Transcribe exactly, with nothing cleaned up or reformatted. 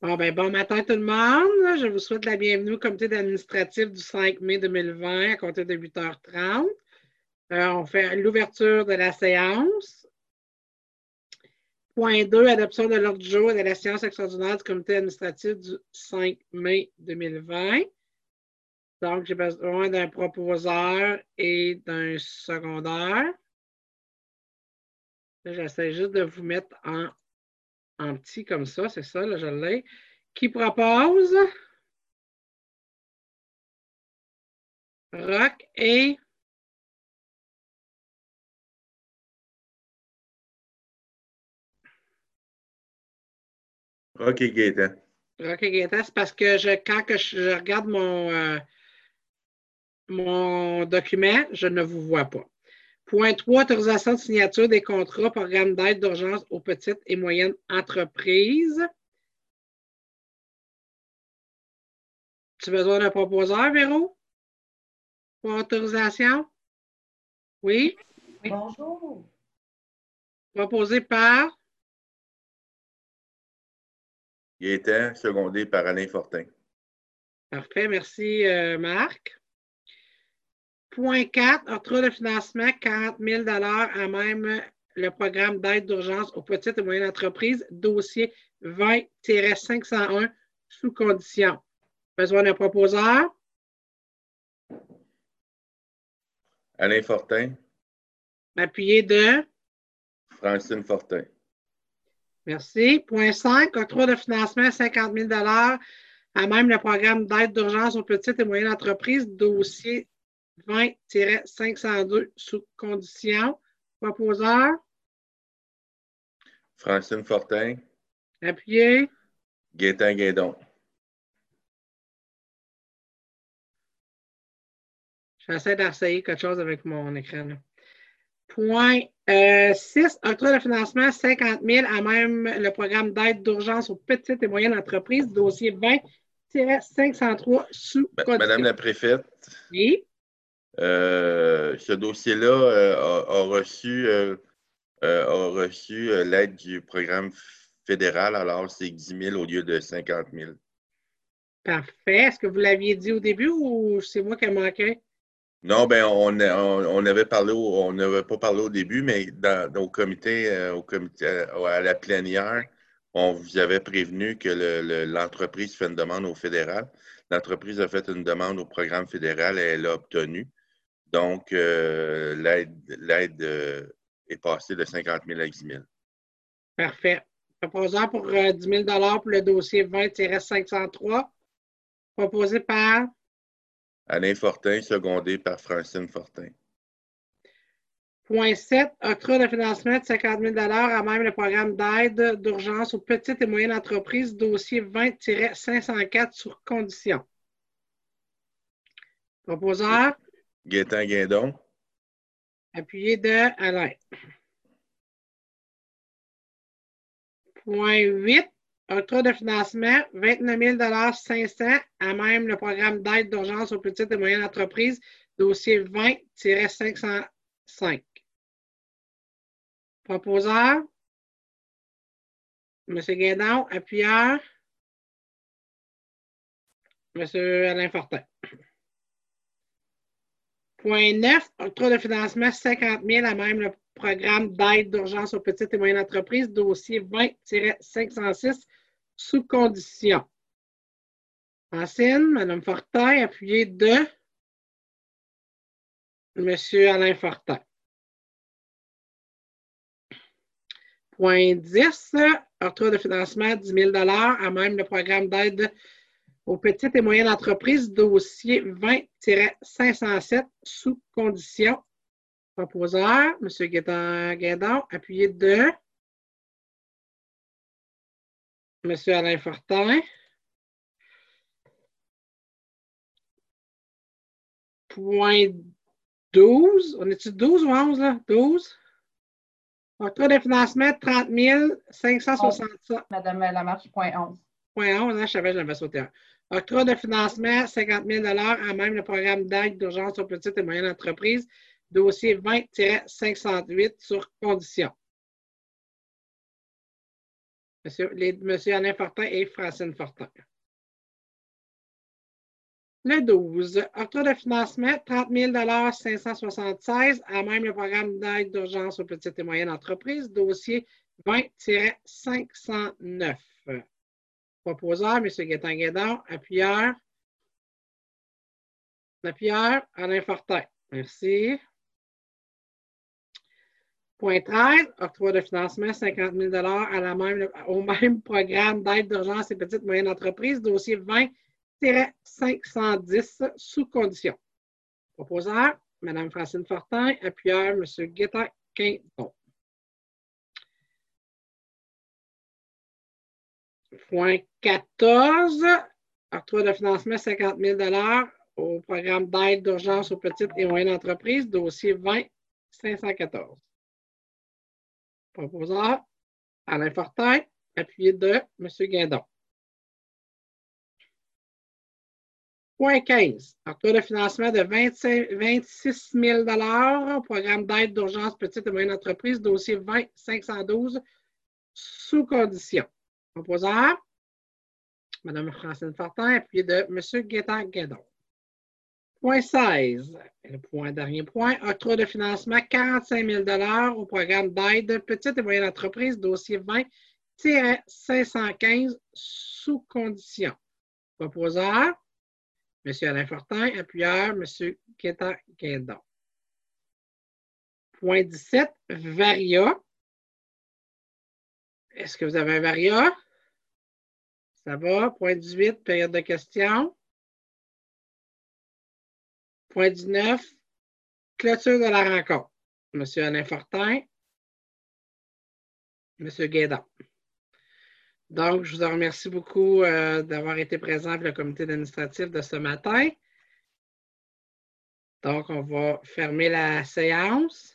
Bon, ben, bon matin tout le monde. Je vous souhaite la bienvenue au comité administratif du cinq mai deux mille vingt à compter de huit heures trente. Euh, on fait l'ouverture de la séance. Point deux, adoption de l'ordre du jour et de la séance extraordinaire du comité administratif du cinq mai deux mille vingt. Donc, j'ai besoin d'un proposeur et d'un secondaire. J'essaie juste de vous mettre en, en petit comme ça, c'est ça, là, je l'ai. Qui propose? Roch et Roch et Gaétan. Roch et Gaétan, c'est parce que je, quand que je, je regarde mon, euh, mon document, je ne vous vois pas. Point trois, autorisation de signature des contrats, programme d'aide d'urgence aux petites et moyennes entreprises. Tu as besoin d'un proposeur, Véro? Pour autorisation? Oui? Oui. Bonjour. Proposé par? Gaétan, secondé par Alain Fortin. Parfait, merci euh, Marc. Point quatre, octroi de financement, quarante mille dollars à même le programme d'aide d'urgence aux petites et moyennes entreprises, dossier vingt cinq cent un, sous condition. Besoin d'un proposeur? Alain Fortin. Appuyé de? Francine Fortin. Merci. Point cinq, octroi de financement, cinquante mille dollars à même le programme d'aide d'urgence aux petites et moyennes entreprises, dossier vingt cinq cent deux, sous condition. Proposeur? Francine Fortin. Appuyé. Gaétan Guédon. J'essaie d'essayer quelque chose avec mon écran. Là. Point euh, six, octroi de financement, cinquante mille à même le programme d'aide d'urgence aux petites et moyennes entreprises, dossier vingt cinq cent trois, sous condition. Madame la préfète. Oui. Euh, ce dossier-là euh, a, a reçu, euh, euh, a reçu euh, l'aide du programme fédéral, alors c'est dix mille au lieu de cinquante mille. Parfait. Est-ce que vous l'aviez dit au début ou c'est moi qui ai manqué? Non, ben on, on, on avait parlé, au, on n'avait pas parlé au début, mais dans, dans, au comité, euh, au comité à, à la plénière, on vous avait prévenu que l'entreprise le, le, fait une demande au fédéral. L'entreprise a fait une demande au programme fédéral et elle l'a obtenu. Donc, euh, l'aide euh, est passée de cinquante mille à dix mille. Parfait. Proposeur pour euh, dix mille dollars pour le dossier vingt cinq cent trois. Proposé par? Alain Fortin, secondé par Francine Fortin. Point sept, octroi de financement de cinquante mille dollars à même le programme d'aide d'urgence aux petites et moyennes entreprises, dossier vingt cinq cent quatre, sur condition. Proposeur? Gaétan Guédon. Appuyé de Alain. Point huit, octroi de financement, vingt-neuf mille cinq cents à même le programme d'aide d'urgence aux petites et moyennes entreprises, dossier vingt cinq cent cinq. Proposeur? M. Guédon, appuyeur? M. Alain Fortin. Point neuf, octroi de financement, cinquante mille à même le programme d'aide d'urgence aux petites et moyennes entreprises, dossier vingt cinq cent six, sous condition. Francine, Mme Fortin, appuyé de M. Alain Fortin. Point dix, octroi de financement, dix mille dollars à même le programme d'aide aux petites et moyennes entreprises, dossier vingt cinq cent sept, sous condition. Proposeur, M. Guédon, appuyé de M. Alain Fortin. Point douze, on est-tu douze ou onze, là? douze. Octroi de financement, trente mille cinq cent soixante-sept. Madame Lamarche, point onze. Point onze, hein, je savais que j'avais sauté un. Octroi de financement, cinquante mille dollars à même le programme d'aide d'urgence aux petites et moyennes entreprises, dossier vingt cinq cent huit, sur condition. Monsieur, les, Monsieur Alain Fortin et Francine Fortin. Le douze, octroi de financement, trente mille cinq cent soixante-seize, à même le programme d'aide d'urgence aux petites et moyennes entreprises, dossier vingt cinq cent neuf. Proposeur, M. Guétin-Guédon. Appuyeur. Appuyeur, Alain Fortin. Merci. Point treize, octroi de financement, cinquante mille à la même, au même programme d'aide d'urgence et petites et moyennes entreprises, dossier vingt cinq cent dix, sous condition. Proposeur, Mme Francine Fortin. Appuyeur, M. Guétin-Guédon. Point quatorze, octroi de financement, cinquante mille au programme d'aide d'urgence aux petites et moyennes entreprises, dossier vingt cinq cent quatorze. Proposeur, Alain Fortin, appuyé de M. Guindon. Point quinze, octroi de financement de vingt-six mille au programme d'aide d'urgence petites et moyennes entreprises, dossier vingt cinq cent douze, sous condition. Proposeur, Mme Francine Fortin, appuyé de M. Guétin-Guédon. Point seize, le point, dernier point, octroi de financement quarante-cinq mille au programme d'aide petites et moyennes entreprises, dossier vingt cinq cent quinze, sous condition. Proposeur, M. Alain Fortin, appuyeur, M. Guétin-Guédon. Point dix-sept, Varia. Est-ce que vous avez un Varia? Ça va. Point dix-huit, période de questions. Point dix-neuf, clôture de la rencontre. M. Alain Fortin, M. Guédon. Donc, je vous remercie beaucoup euh, d'avoir été présent pour le comité administratif de ce matin. Donc, on va fermer la séance.